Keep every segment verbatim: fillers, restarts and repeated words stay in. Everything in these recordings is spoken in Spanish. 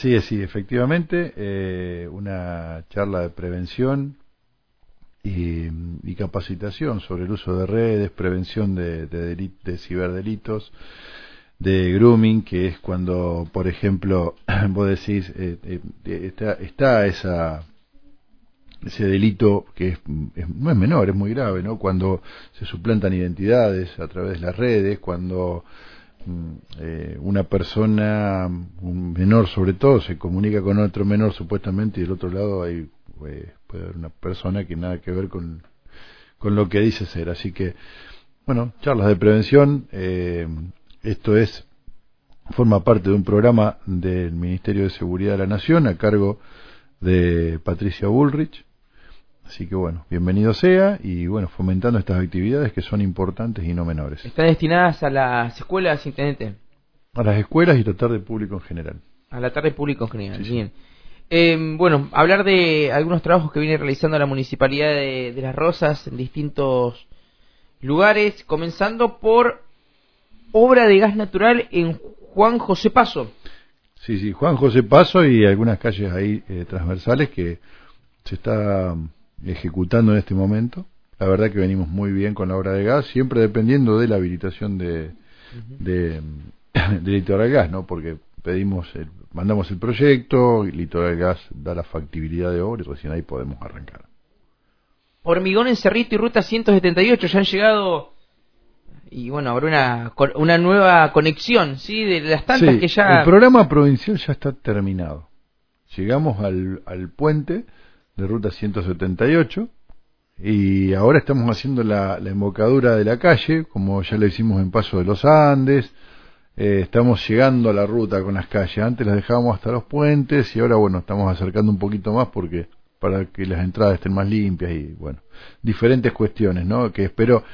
Sí, sí, efectivamente, eh, una charla de prevención y, y capacitación sobre el uso de redes, prevención de, de, delit- de ciberdelitos, de grooming, que es cuando, por ejemplo, vos decís, eh, eh, está, está esa ese delito que es, es- no es menor, es muy grave, ¿no? Cuando se suplantan identidades a través de las redes, cuando mm, eh, una persona, un menor sobre todo, se comunica con otro menor supuestamente y del otro lado hay eh, puede haber una persona que nada que ver con, con lo que dice ser. Así que, bueno, charlas de prevención, eh, esto es forma parte de un programa del Ministerio de Seguridad de la Nación a cargo de Patricia Bullrich. Así que bueno, bienvenido sea y bueno, fomentando estas actividades que son importantes y no menores. Están destinadas a las escuelas, intendente, A las escuelas y tratar de público en general. a la tarde público en general. Sí, sí. Bien. Eh, bueno, hablar de algunos trabajos que viene realizando la Municipalidad de, de Las Rosas en distintos lugares, comenzando por obra de gas natural en Juan José Paso. Sí, sí, Juan José Paso y algunas calles ahí eh, transversales que se está mm, ejecutando en este momento. La verdad que venimos muy bien con la obra de gas, siempre dependiendo de la habilitación de, Uh-huh. de, de Litoral Gas, ¿no? Porque pedimos, el, mandamos el proyecto, y Litoral Gas da la factibilidad de obra y recién ahí podemos arrancar. Hormigón en Cerrito y Ruta ciento setenta y ocho ya han llegado, y bueno, habrá una, una nueva conexión, ¿sí? De las tantas Sí, que ya... el programa provincial ya está terminado. Llegamos al, al puente de Ruta ciento setenta y ocho y ahora estamos haciendo la, la embocadura de la calle, como ya lo hicimos en Paso de los Andes. Eh, estamos llegando a la ruta con las calles. Antes las dejábamos hasta los puentes y ahora, bueno, estamos acercando un poquito más porque para que las entradas estén más limpias y, bueno, diferentes cuestiones, ¿no? Que espero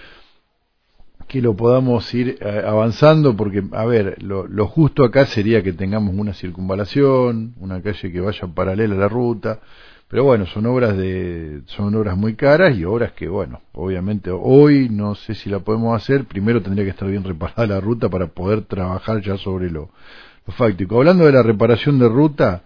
que lo podamos ir eh, avanzando porque, a ver, lo, lo justo acá sería que tengamos una circunvalación, una calle que vaya paralela a la ruta, pero bueno, son obras de son obras muy caras y obras que, bueno, obviamente hoy no sé si la podemos hacer. Primero tendría que estar bien reparada la ruta para poder trabajar ya sobre lo, lo fáctico. Hablando de la reparación de ruta,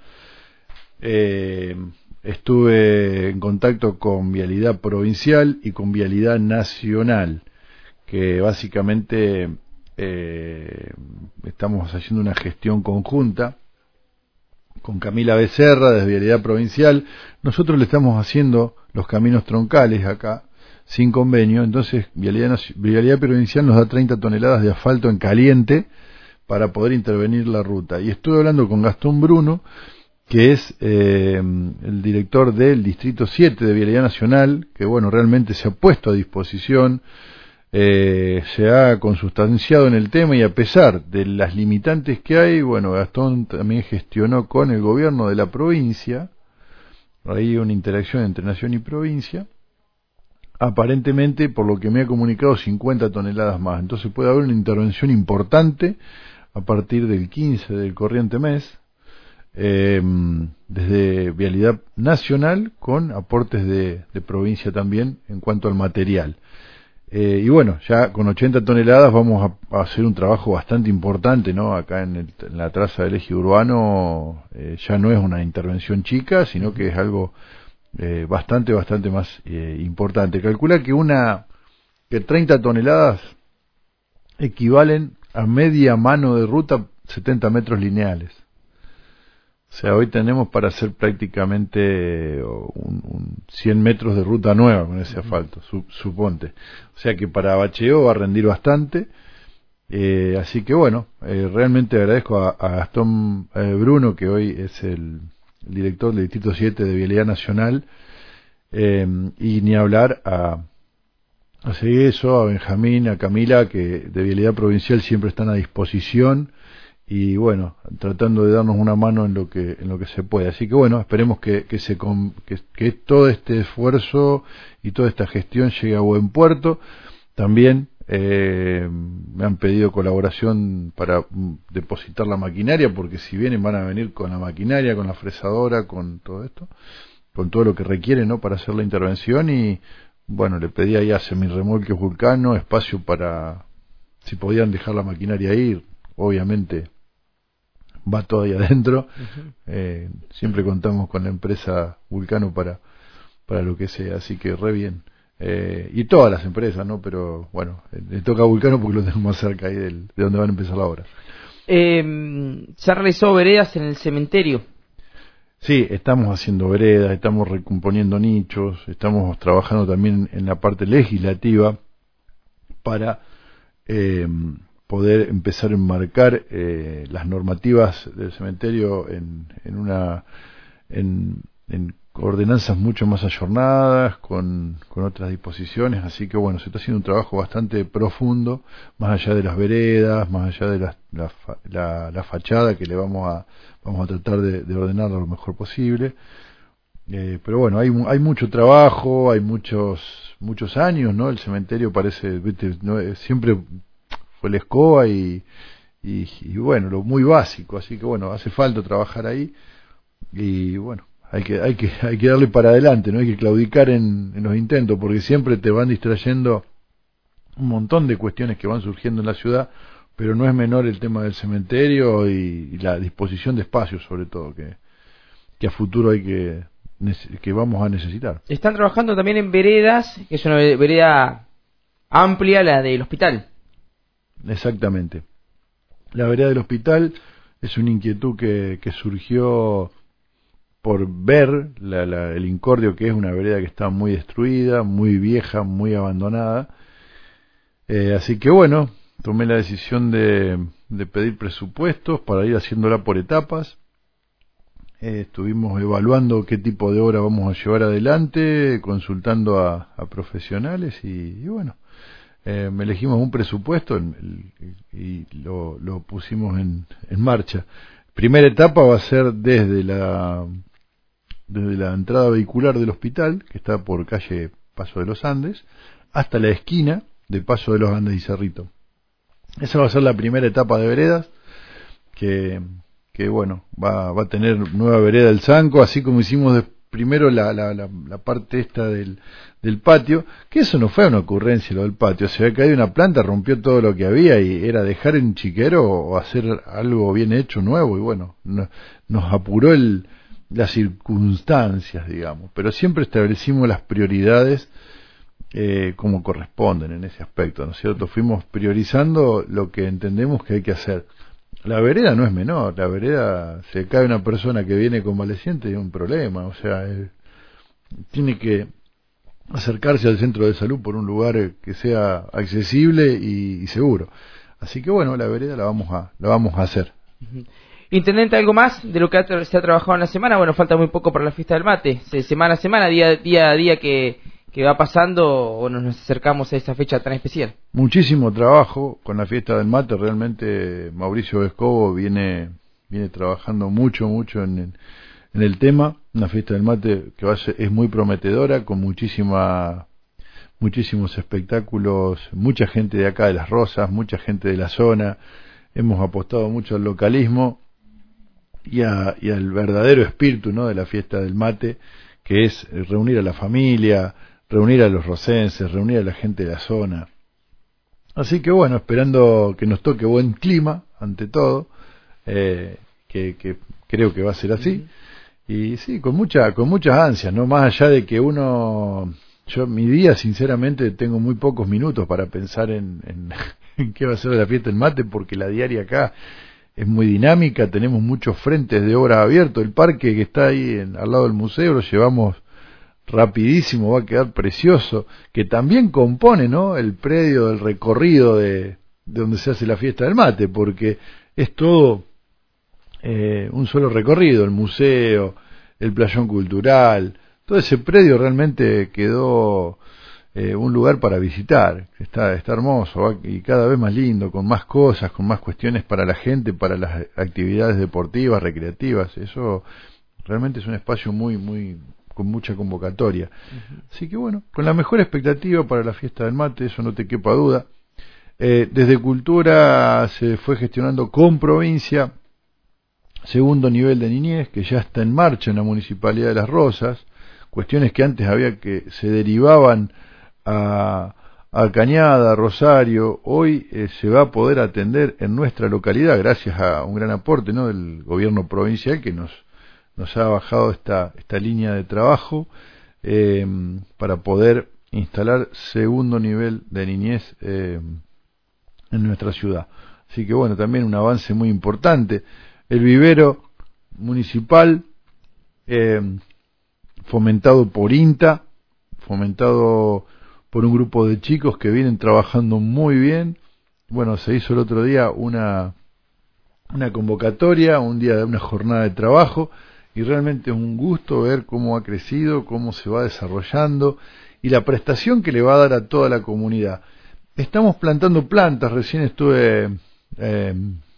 eh, estuve en contacto con Vialidad Provincial y con Vialidad Nacional, que básicamente eh, estamos haciendo una gestión conjunta con Camila Becerra desde Vialidad Provincial. Nosotros le estamos haciendo los caminos troncales acá sin convenio, entonces Vialidad, Vialidad Provincial nos da treinta toneladas de asfalto en caliente para poder intervenir la ruta. Y estuve hablando con Gastón Bruno, que es eh, el director del Distrito siete de Vialidad Nacional, que bueno, realmente se ha puesto a disposición. Eh, se ha consustanciado en el tema y a pesar de las limitantes que hay, bueno, Gastón también gestionó con el gobierno de la provincia, hay una interacción entre nación y provincia, aparentemente, por lo que me ha comunicado, cincuenta toneladas más, entonces puede haber una intervención importante a partir del quince del corriente mes, eh, desde Vialidad Nacional con aportes de, de provincia también en cuanto al material. Eh, y bueno, ya con ochenta toneladas vamos a, a hacer un trabajo bastante importante, ¿no? Acá en, el, en la traza del eje urbano eh, ya no es una intervención chica, sino que es algo eh, bastante, bastante más eh, importante. Calcula que una que treinta toneladas equivalen a media mano de ruta, setenta metros lineales. O sea, hoy tenemos para hacer prácticamente un, un cien metros de ruta nueva con ese asfalto, su, suponte. O sea que para bacheo va a rendir bastante. Eh, así que bueno, eh, realmente agradezco a, a Gastón eh, Bruno, que hoy es el, el director del Distrito siete de Vialidad Nacional, eh, y ni hablar a, a Segueso, a Benjamín, a Camila, que de Vialidad Provincial siempre están a disposición. Y bueno, tratando de darnos una mano en lo que en lo que se puede. Así que bueno, esperemos que que se que, que todo este esfuerzo y toda esta gestión llegue a buen puerto. También eh, me han pedido colaboración para mm, depositar la maquinaria, porque si vienen van a venir con la maquinaria, con la fresadora, con todo esto, con todo lo que requiere, ¿no? Para hacer la intervención. Y bueno, le pedí ahí a Semirremolques Vulcano espacio para, si podían dejar la maquinaria ahí, obviamente va todo ahí adentro. Uh-huh. Eh, siempre contamos con la empresa Vulcano para, para lo que sea, así que re bien. Eh, y todas las empresas, ¿no? Pero bueno, le toca a Vulcano porque lo tenemos más cerca ahí del, de donde van a empezar la obra. Eh, ¿Se han realizado veredas en el cementerio? Sí, estamos haciendo veredas, estamos recomponiendo nichos, estamos trabajando también en la parte legislativa para eh, poder empezar a enmarcar eh, las normativas del cementerio en, en una en, en ordenanzas mucho más ayornadas, con, con otras disposiciones, así que bueno, se está haciendo un trabajo bastante profundo, más allá de las veredas, más allá de la, la, la, la fachada, que le vamos a vamos a tratar de, de ordenarla lo mejor posible. Eh, pero bueno, hay hay mucho trabajo, hay muchos muchos años, ¿no? El cementerio parece, viste, no, siempre fue la escoba y, y, y bueno, lo muy básico, así que bueno, hace falta trabajar ahí y bueno, hay que hay que hay que darle para adelante, no hay que claudicar en, en los intentos, porque siempre te van distrayendo un montón de cuestiones que van surgiendo en la ciudad, pero no es menor el tema del cementerio y, y la disposición de espacios, sobre todo, que, que a futuro hay que que vamos a necesitar. Están trabajando también en veredas, que es una vereda amplia, la del hospital. Exactamente. La vereda del hospital es una inquietud que, que surgió por ver la, la, el Incordio, que es una vereda que está muy destruida, muy vieja, muy abandonada. Eh, así que bueno, tomé la decisión de, de pedir presupuestos para ir haciéndola por etapas. Eh, estuvimos evaluando qué tipo de obra vamos a llevar adelante, consultando a, a profesionales y, y bueno, eh, me elegimos un presupuesto en, el, y lo, lo pusimos en, en marcha. Primera etapa va a ser desde la desde la entrada vehicular del hospital, que está por calle Paso de los Andes, hasta la esquina de Paso de los Andes y Cerrito. Esa va a ser la primera etapa de veredas, que que bueno, va, va a tener nueva vereda del Zanco, así como hicimos de, primero la, la, la, la parte esta del, del patio, que eso no fue una ocurrencia lo del patio, se había caído una planta, rompió todo lo que había y era dejar en chiquero o hacer algo bien hecho, nuevo, y bueno, no, nos apuró el, las circunstancias, digamos, pero siempre establecimos las prioridades eh, como corresponden en ese aspecto, ¿no es cierto? Fuimos priorizando lo que entendemos que hay que hacer. La vereda no es menor, la vereda, se cae una persona que viene convaleciente y es un problema, o sea, eh, tiene que acercarse al centro de salud por un lugar que sea accesible y, y seguro. Así que bueno, la vereda la vamos a la vamos a hacer. Uh-huh. Intendente, ¿algo más de lo que ha, se ha trabajado en la semana? Bueno, falta muy poco para la fiesta del mate, se, semana a semana, día, día a día que... que va pasando o nos acercamos a esa fecha tan especial. Muchísimo trabajo con la fiesta del mate, realmente Mauricio Escobo viene viene trabajando mucho, mucho en, en el tema, una fiesta del mate que va a ser, es muy prometedora, con muchísima muchísimos espectáculos, mucha gente de acá de Las Rosas, mucha gente de la zona, hemos apostado mucho al localismo y, a, y al verdadero espíritu, ¿no?, de la fiesta del mate, que es reunir a la familia, reunir a los rocenses, reunir a la gente de la zona. Así que bueno, esperando que nos toque buen clima, ante todo, eh, que, que creo que va a ser así, y sí, con mucha, con muchas ansias, no más allá de que uno, yo mi día sinceramente tengo muy pocos minutos para pensar en, en, en qué va a ser la fiesta del mate, porque la diaria acá es muy dinámica, tenemos muchos frentes de obra abiertos, el parque que está ahí en, al lado del museo lo llevamos rapidísimo, va a quedar precioso, que también compone, ¿no?, el predio del recorrido de, de donde se hace la fiesta del mate, porque es todo eh, un solo recorrido, el museo, el playón cultural, todo ese predio realmente quedó eh, un lugar para visitar, está, está hermoso, ¿va? Y cada vez más lindo, con más cosas, con más cuestiones para la gente, para las actividades deportivas, recreativas, eso realmente es un espacio muy, muy con mucha convocatoria. Uh-huh. Así que bueno, con la mejor expectativa para la fiesta del mate, eso no te quepa duda. Eh, desde Cultura se fue gestionando con provincia segundo nivel de niñez, que ya está en marcha en la Municipalidad de Las Rosas, cuestiones que antes había que se derivaban a, a Cañada, a Rosario. Hoy eh, se va a poder atender en nuestra localidad gracias a un gran aporte, ¿no?, del gobierno provincial, que nos nos ha bajado esta esta línea de trabajo eh, para poder instalar segundo nivel de niñez eh, en nuestra ciudad. Así que bueno, también un avance muy importante. El vivero municipal, eh, fomentado por INTA, fomentado por un grupo de chicos que vienen trabajando muy bien. Bueno, se hizo el otro día una una convocatoria, un día de una jornada de trabajo, y realmente es un gusto ver cómo ha crecido, cómo se va desarrollando y la prestación que le va a dar a toda la comunidad. Estamos plantando plantas. Recién estuve eh,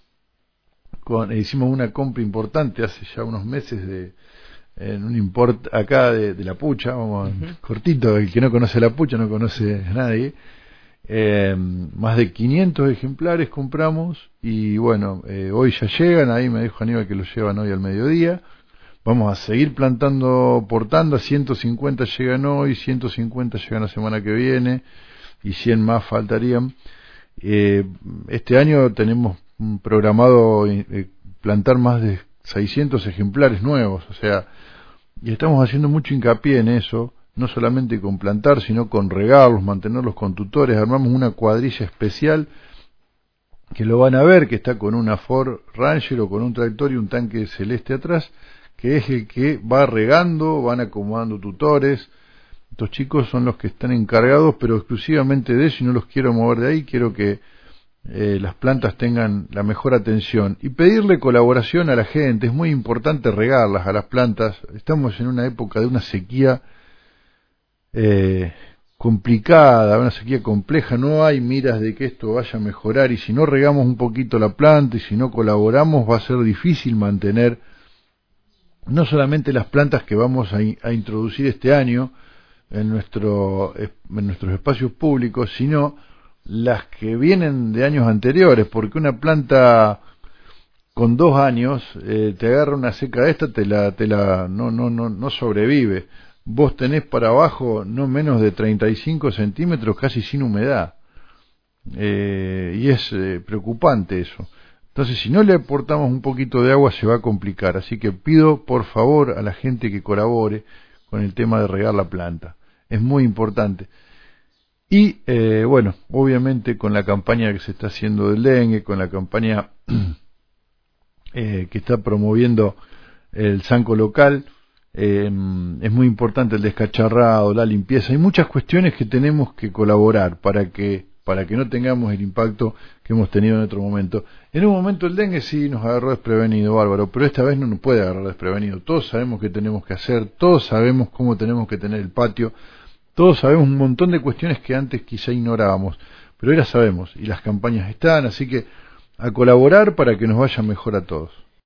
con, hicimos una compra importante hace ya unos meses de en un import acá de, de la Pucha, vamos, uh-huh. cortito, el que no conoce la Pucha no conoce a nadie. Eh, más de quinientos ejemplares compramos y bueno, eh, hoy ya llegan. Ahí me dijo Aníbal que lo llevan hoy al mediodía. Vamos a seguir plantando por tanda. ciento cincuenta llegan hoy, ciento cincuenta llegan la semana que viene y cien más faltarían. Eh, este año tenemos programado eh, plantar más de seiscientos ejemplares nuevos, o sea, y estamos haciendo mucho hincapié en eso, no solamente con plantar, sino con regarlos, mantenerlos con tutores. Armamos una cuadrilla especial que lo van a ver, que está con una Ford Ranger o con un tractor y un tanque celeste atrás, que es el que va regando, van acomodando tutores. Estos chicos son los que están encargados, pero exclusivamente de eso, y no los quiero mover de ahí. Quiero que eh, las plantas tengan la mejor atención y pedirle colaboración a la gente. Es muy importante regarlas a las plantas. Estamos en una época de una sequía eh, complicada, una sequía compleja. No hay miras de que esto vaya a mejorar, y si no regamos un poquito la planta y si no colaboramos, va a ser difícil mantener no solamente las plantas que vamos a, a introducir este año en nuestro en nuestros espacios públicos, sino las que vienen de años anteriores, porque una planta con dos años eh, te agarra una seca de esta, te la te la no no no no sobrevive. Vos tenés para abajo no menos de treinta y cinco centímetros casi sin humedad, eh, y es eh, preocupante eso. Entonces, si no le aportamos un poquito de agua, se va a complicar. Así que pido por favor a la gente que colabore con el tema de regar la planta. Es muy importante. Y eh, bueno, obviamente con la campaña que se está haciendo del dengue, con la campaña eh, que está promoviendo el Sanco local, eh, es muy importante el descacharrado, la limpieza. Hay muchas cuestiones que tenemos que colaborar para que para que no tengamos el impacto que hemos tenido en otro momento. En un momento el dengue sí nos agarró desprevenido, bárbaro, pero esta vez no nos puede agarrar desprevenido. Todos sabemos qué tenemos que hacer, todos sabemos cómo tenemos que tener el patio, todos sabemos un montón de cuestiones que antes quizá ignorábamos, pero ahora sabemos, y las campañas están, así que a colaborar para que nos vaya mejor a todos.